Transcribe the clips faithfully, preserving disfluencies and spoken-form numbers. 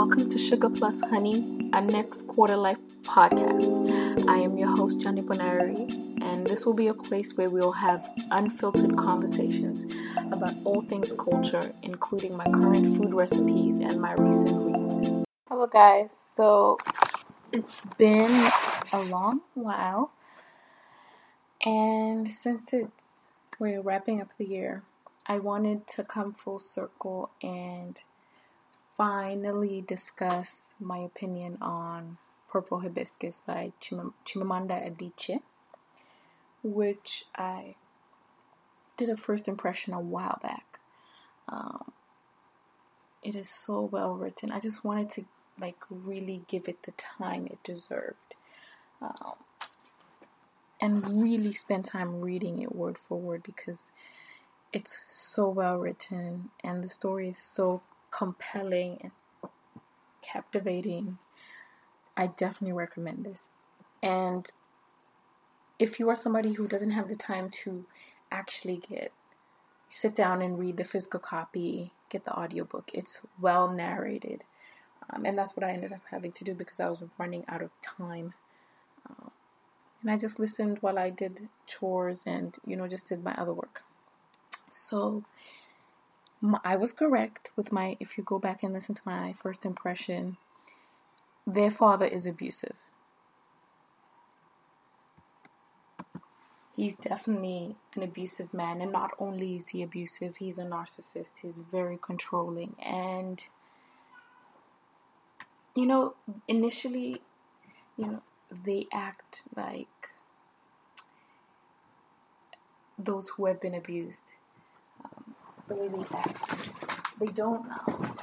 welcome to Sugar Plus Honey, a next quarter life podcast. I am your host, Johnny Bonari, and this will be a place where we'll have unfiltered conversations about all things culture, including my current food recipes and my recent reads. Hello guys, so it's been a long while, and since it's we're wrapping up the year, I wanted to come full circle and finally discuss my opinion on Purple Hibiscus by Chim- Chimamanda Adichie, which I did a first impression a while back. Um, it is so well written. I just wanted to like really give it the time it deserved, um, and really spend time reading it word for word because it's so well written and the story is so compelling and captivating. I definitely recommend this. And if you are somebody who doesn't have the time to actually get sit down and read the physical copy, get the audiobook. It's well narrated. Um, and that's what I ended up having to do because I was running out of time. Um, and I just listened while I did chores and, you know, just did my other work. So my, I was correct with my, if you go back and listen to my first impression, their father is abusive. He's definitely an abusive man, and not only is he abusive, he's a narcissist. He's very controlling, and you know, initially, you know, they act like those who have been abused. Um, the way they act, they don't. Um,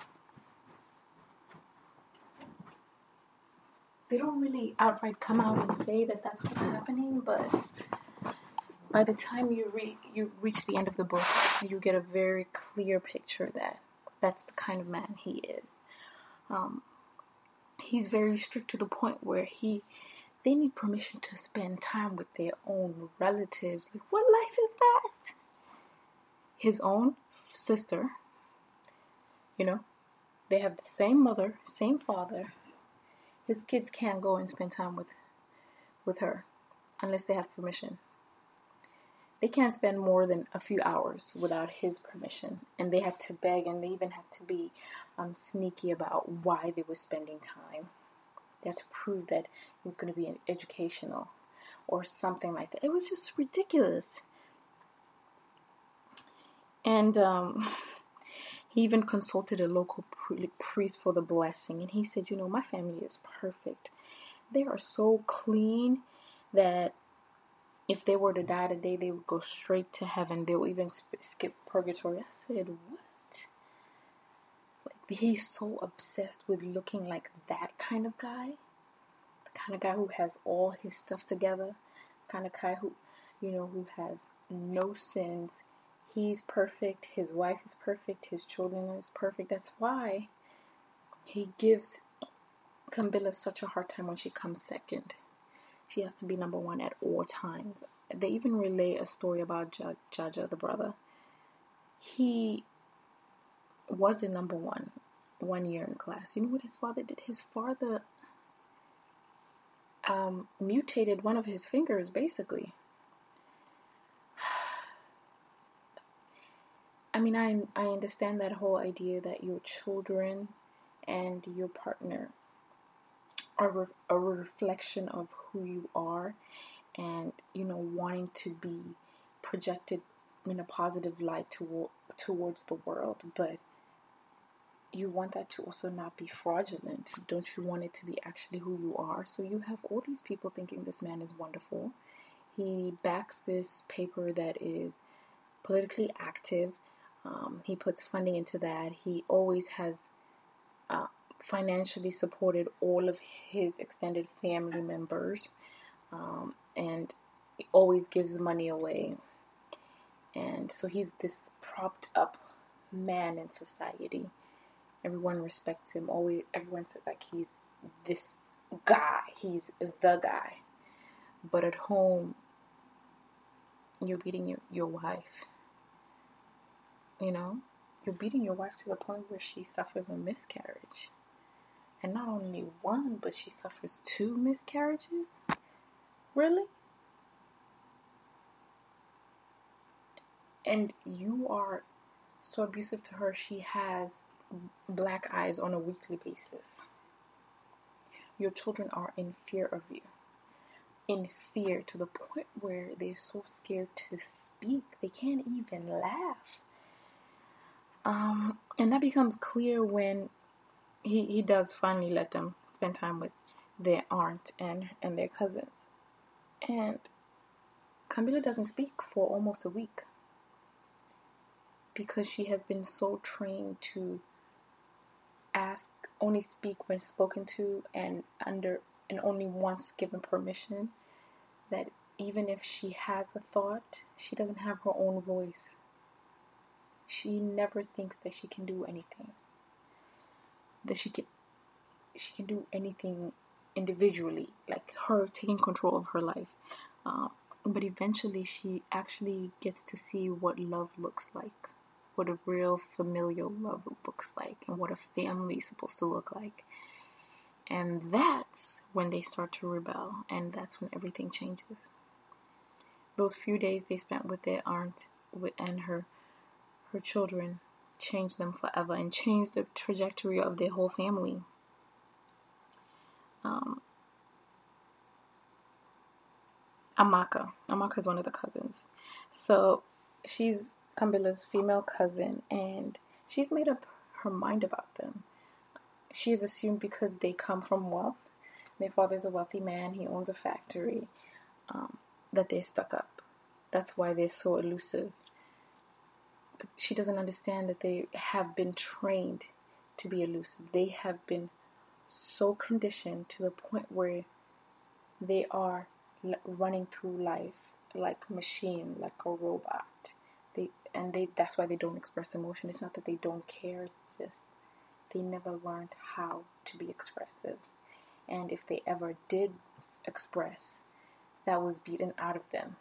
they don't really outright come out and say that that's what's happening, but by the time you re- you reach the end of the book, you get a very clear picture that that's the kind of man he is. Um, he's very strict to the point where he they need permission to spend time with their own relatives. Like, what life is that? His own sister, you know, they have the same mother, same father. His kids can't go and spend time with with her unless they have permission. They can't spend more than a few hours without his permission. And they had to beg, and they even had to be um, sneaky about why they were spending time. They had to prove that it was going to be an educational or something like that. It was just ridiculous. And um, he even consulted a local pri- priest for the blessing. And he said, you know, my family is perfect. They are so clean that if they were to die today, they would go straight to heaven. They'll even sp- skip purgatory. I said, what? Like, he's so obsessed with looking like that kind of guy. The kind of guy who has all his stuff together. The kind of guy who, you know, who has no sins. He's perfect. His wife is perfect. His children are perfect. That's why he gives Camilla such a hard time when she comes second. She has to be number one at all times. They even relay a story about J- Jaja, the brother. He wasn't number one one year in class. You know what his father did? His father um, mutated one of his fingers, basically. I mean, I I understand that whole idea that your children and your partner are re- a reflection of who you are, and you know, wanting to be projected in a positive light to, towards the world, but you want that to also not be fraudulent. Don't you want it to be actually who you are? So you have all these people thinking this man is wonderful. He backs this paper that is politically active. Um, he puts funding into that. He always has uh, financially supported all of his extended family members, um, and he always gives money away. And so he's this propped up man in society. Everyone respects him. Always, everyone says like he's this guy. He's the guy. But at home, you're beating your, your wife. You know, you're beating your wife to the point where she suffers a miscarriage. And not only one, but she suffers two miscarriages? Really? And you are so abusive to her, she has black eyes on a weekly basis. Your children are in fear of you. In fear to the point where they're so scared to speak. They can't even laugh. Um, and that becomes clear when he, he does finally let them spend time with their aunt and, and their cousins. And Camila doesn't speak for almost a week because she has been so trained to ask, only speak when spoken to, and under and only once given permission, that even if she has a thought, she doesn't have her own voice. She never thinks that she can do anything. That she can she can do anything individually, like her taking control of her life. Um, but eventually she actually gets to see what love looks like, what a real familial love looks like, and what a family is supposed to look like. And that's when they start to rebel, and that's when everything changes. Those few days they spent with their aunt and her her children changed them forever and changed the trajectory of their whole family. Um, Amaka. Amaka is one of the cousins. So she's Camila's female cousin, and she's made up her mind about them. She is assumed because they come from wealth. Their father's a wealthy man. He owns a factory. Um, that they're stuck up. That's why they're so elusive. But she doesn't understand that they have been trained to be elusive. They have been so conditioned to the point where they are running through life like a machine, like a robot. They and they that's why they don't express emotion. It's not that they don't care. It's just they never learned how to be expressive. And if they ever did express, that was beaten out of them.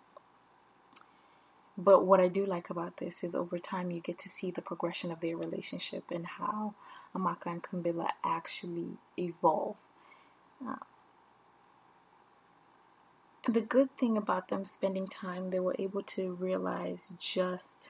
But what I do like about this is over time you get to see the progression of their relationship and how Amaka and Camila actually evolve. Uh, the good thing about them spending time, they were able to realize just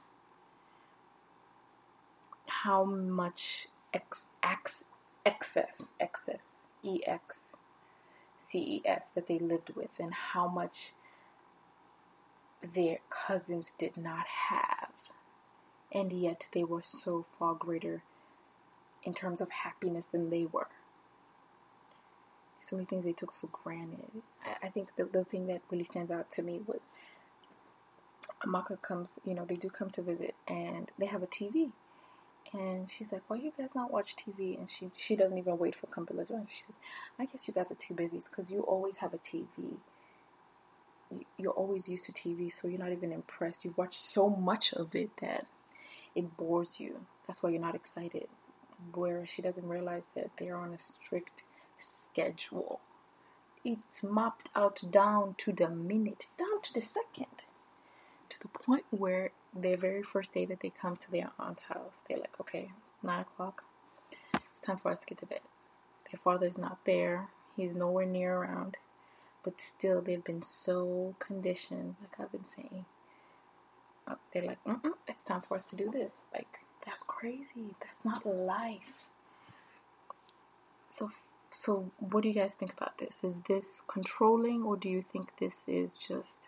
how much ex, ex, excess, excess, E X C E S that they lived with, and how much their cousins did not have. And yet they were so far greater in terms of happiness than they were. So many things they took for granted. I, I think the, the thing that really stands out to me was Amaka comes, you know, they do come to visit, and they have a T V. And she's like, why you guys not watch T V? And she she doesn't even wait for Camila's answer. She says, I guess you guys are too busy because you always have a T V. You're always used to T V, so you're not even impressed. You've watched so much of it that it bores you. That's why you're not excited. Whereas she doesn't realize that they're on a strict schedule. It's mapped out down to the minute, down to the second. To the point where their very first day that they come to their aunt's house, they're like, okay, nine o'clock, it's time for us to get to bed. Their father's not there. He's nowhere near around. But still, they've been so conditioned, like I've been saying. Uh, they're like, mm-mm, it's time for us to do this. Like, that's crazy. That's not life. So, so what do you guys think about this? Is this controlling, or do you think this is just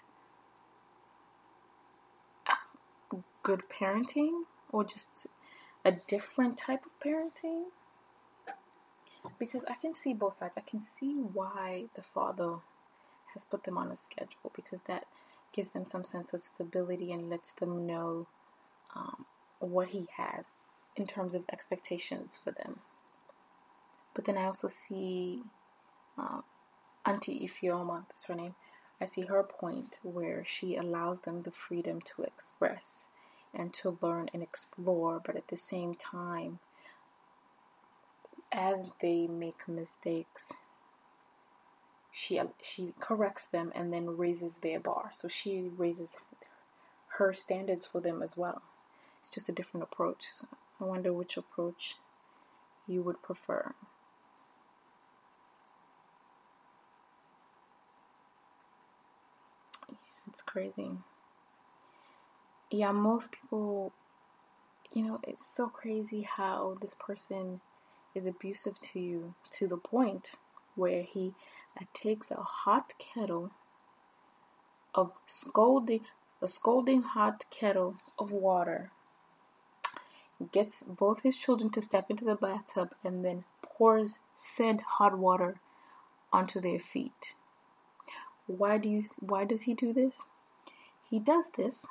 good parenting, or just a different type of parenting? Because I can see both sides. I can see why the father has put them on a schedule, because that gives them some sense of stability and lets them know um, what he has in terms of expectations for them. But then I also see um, Auntie Ifeoma, that's her name. I see her point where she allows them the freedom to express and to learn and explore, but at the same time, as they make mistakes, she she corrects them and then raises their bar. So she raises her standards for them as well. It's just a different approach. So I wonder which approach you would prefer. It's crazy. Yeah, most people, you know, it's so crazy how this person is abusive to you to the point where he uh, takes a hot kettle of scalding, a scalding hot kettle of water, gets both his children to step into the bathtub, and then pours said hot water onto their feet. Why do you? Why does he do this? He does this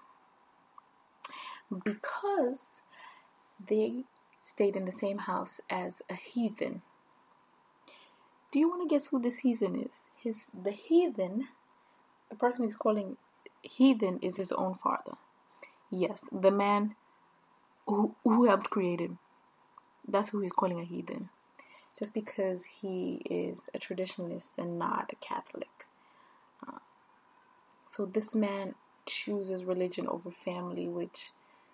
because they stayed in the same house as a heathen. Do you want to guess who this heathen is? His the heathen, the person he's calling heathen, is his own father. Yes, the man who who helped create him. That's who he's calling a heathen. Just because he is a traditionalist and not a Catholic. Uh, so this man chooses religion over family, which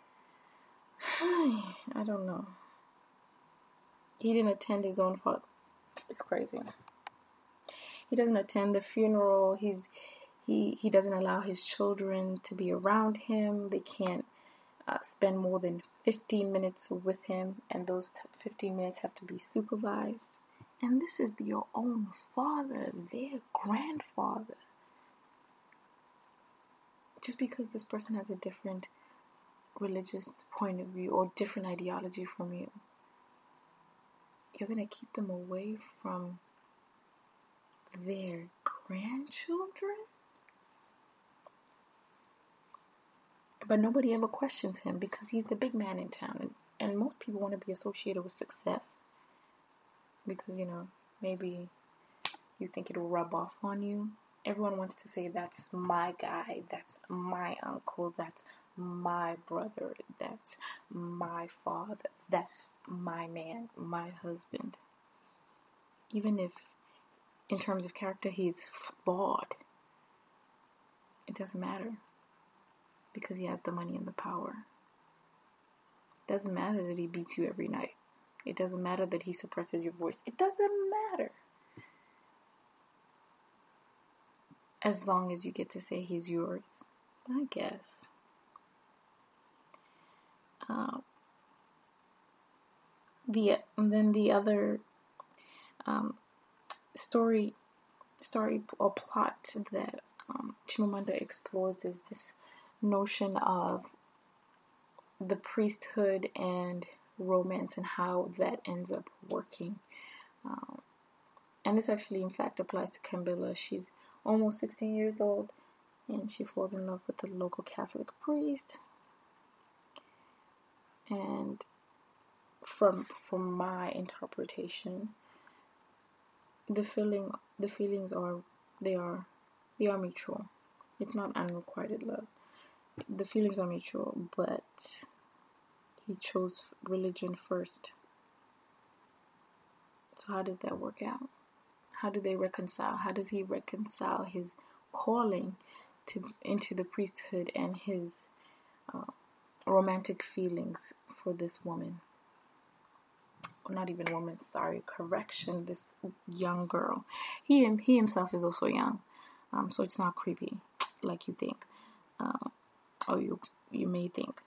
I don't know. He didn't attend his own father. It's crazy. He doesn't attend the funeral. He's he he doesn't allow his children to be around him. They can't uh, spend more than fifteen minutes with him, and those t- fifteen minutes have to be supervised. And this is your own father, their grandfather. Just because this person has a different religious point of view or different ideology from you, you're going to keep them away from their grandchildren? But nobody ever questions him because he's the big man in town. And, and most people want to be associated with success because, you know, maybe you think it'll rub off on you. Everyone wants to say, that's my guy, that's my uncle, that's my brother, that's my father, that's my man, my husband. Even if, in terms of character, he's flawed, it doesn't matter because he has the money and the power. It doesn't matter that he beats you every night. It doesn't matter that he suppresses your voice. It doesn't matter. As long as you get to say he's yours, I guess. Uh, the and then the other um, story, story or plot that um, Chimamanda explores is this notion of the priesthood and romance and how that ends up working. Um, and this actually, in fact, applies to Camilla. She's almost sixteen years old, and she falls in love with the local Catholic priest. And from from my interpretation, the feeling the feelings are they are they are mutual. It's not unrequited love. The feelings are mutual, but he chose religion first. So how does that work out? How do they reconcile? How does he reconcile his calling to into the priesthood and his uh, romantic feelings for this woman? Or not even woman, sorry, correction, this young girl. He he himself is also young, um, so it's not creepy like you think, uh, or you you may think.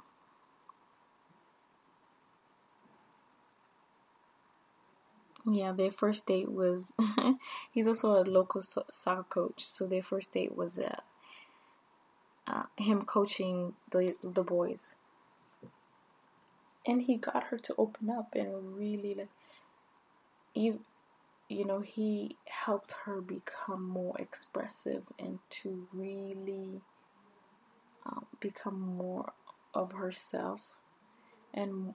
Yeah, their first date was. He's also a local so- soccer coach, so their first date was uh, uh, him coaching the the boys, and he got her to open up and really like, you you know, he helped her become more expressive and to really um, become more of herself and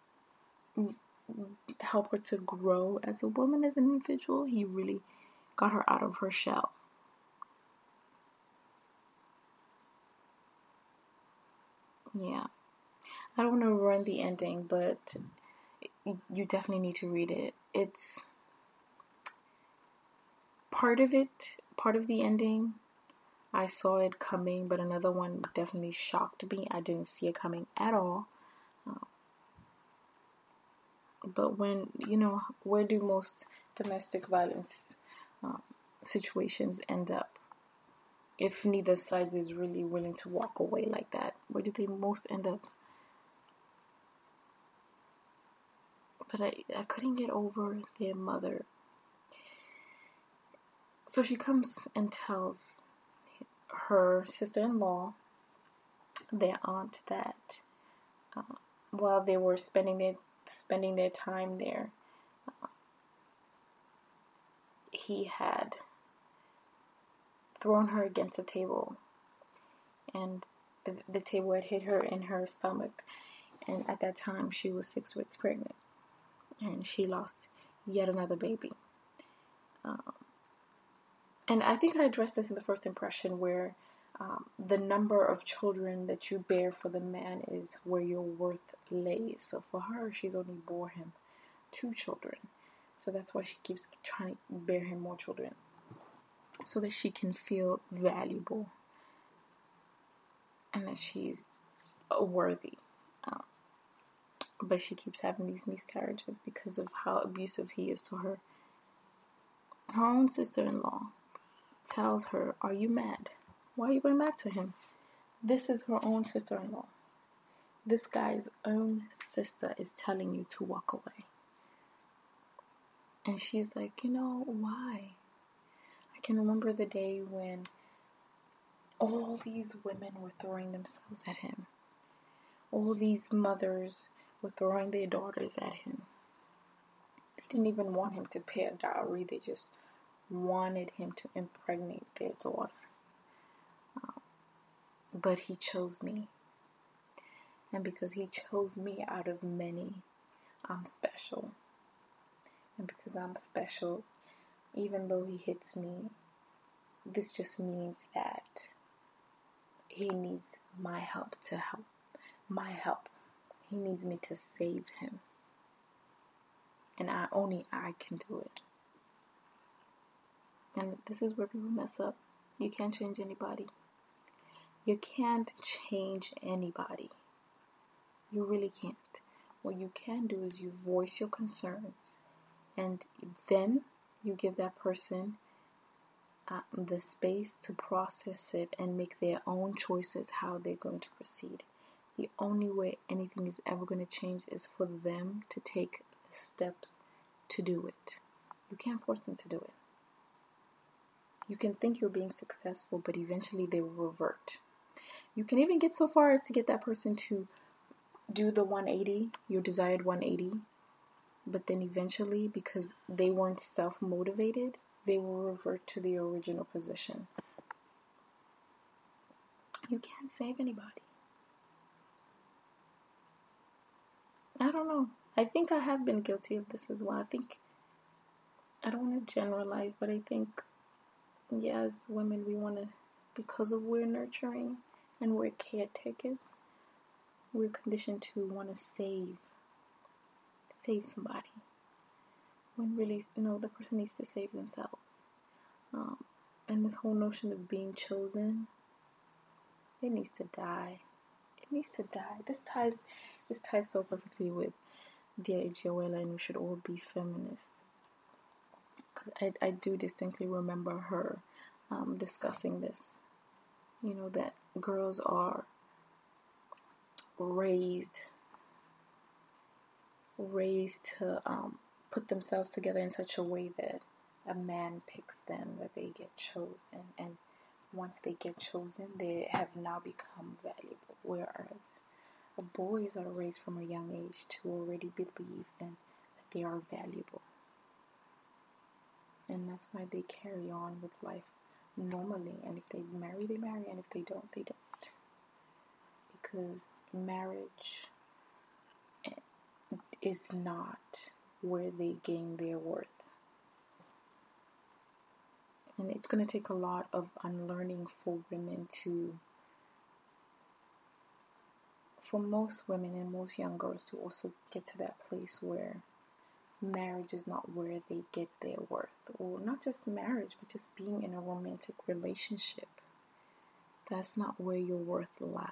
help her to grow as a woman, as an individual. He really got her out of her shell. Yeah. I don't want to ruin the ending, but you definitely need to read it. It's part of it, part of the ending. I saw it coming, but another one definitely shocked me. I didn't see it coming at all. Uh, but when, you know, where do most domestic violence uh, situations end up? if neither side is really willing to walk away like that, where do they most end up? But I, I couldn't get over their mother. So she comes and tells her sister-in-law, their aunt, that uh, while they were spending their spending their time there, uh, he had thrown her against a table, and the, the table had hit her in her stomach, and at that time she was six weeks pregnant, and she lost yet another baby. Um, and I think I addressed this in the first impression, where um, the number of children that you bear for the man is where your worth lays. So for her, she's only bore him two children, so that's why she keeps trying to bear him more children, so that she can feel valuable and that she's worthy. Um, but she keeps having these miscarriages because of how abusive he is to her. Her own sister-in-law tells her, "Are you mad? Why are you going back to him?" This is her own sister-in-law. This guy's own sister is telling you to walk away. And she's like, you know, why? I can remember the day when all these women were throwing themselves at him. All these mothers were throwing their daughters at him. They didn't even want him to pay a dowry. They just wanted him to impregnate their daughter. Um, but he chose me. And because he chose me out of many, I'm special. And because I'm special, even though he hits me, this just means that he needs my help to help. My help. He needs me to save him. And I only I can do it. And this is where people mess up. You can't change anybody. You can't change anybody. You really can't. What you can do is you voice your concerns, and then you give that person uh, the space to process it and make their own choices how they're going to proceed. The only way anything is ever going to change is for them to take the steps to do it. You can't force them to do it. You can think you're being successful, but eventually they will revert. You can even get so far as to get that person to do the one eighty, your desired one eighty, but then eventually, because they weren't self-motivated, they will revert to the original position. You can't save anybody. I don't know. I think I have been guilty of this as well. I think, I don't want to generalize, but I think, yeah, as women, we want to, because of we're nurturing and we're caretakers, we're conditioned to want to save, save somebody. When really, you know, the person needs to save themselves. Um, and this whole notion of being chosen, it needs to die. It needs to die. This ties, this ties so perfectly with Dear Ajiawela, and we should all be feminists. Because I, I do distinctly remember her um, discussing this. You know, that girls are raised, raised to um, put themselves together in such a way that a man picks them, that they get chosen, and once they get chosen, they have now become valuable. Whereas boys are raised from a young age to already believe in that they are valuable, and that's why they carry on with life normally. And if they marry, they marry, and if they don't, they don't. Because marriage is not where they gain their worth. And it's going to take a lot of unlearning for women to, for most women and most young girls to also get to that place where marriage is not where they get their worth. Or not just marriage, but just being in a romantic relationship. That's not where your worth lies.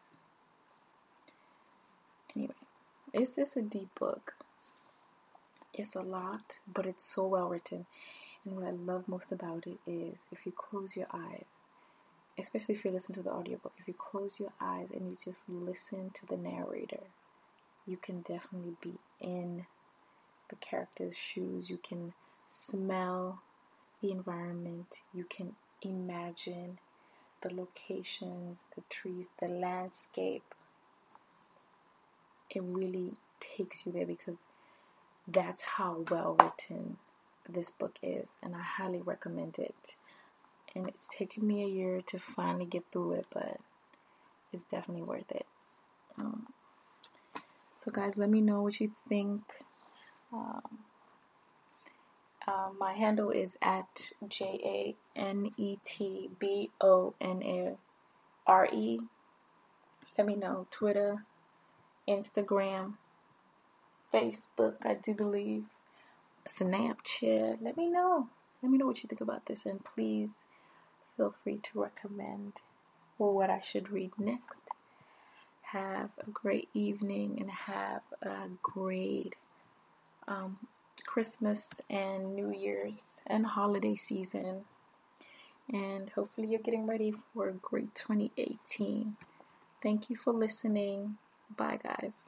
Anyway, it's just a deep book. It's a lot, but it's so well written. And what I love most about it is if you close your eyes, especially if you listen to the audiobook, if you close your eyes and you just listen to the narrator, you can definitely be in the character's shoes. You can smell the environment. You can imagine the locations, the trees, the landscape. It really takes you there because that's how well written this book is, and I highly recommend it. And it's taken me a year to finally get through it, but it's definitely worth it. Um, so guys, let me know what you think. Um, uh, my handle is at J A N E T B O N A R E. Let me know. Twitter, Instagram, Facebook, I do believe, Snapchat. Let me know. Let me know what you think about this, and please feel free to recommend what I should read next. Have a great evening and have a great um, Christmas and New Year's and holiday season. And hopefully you're getting ready for a great twenty eighteen. Thank you for listening. Bye, guys.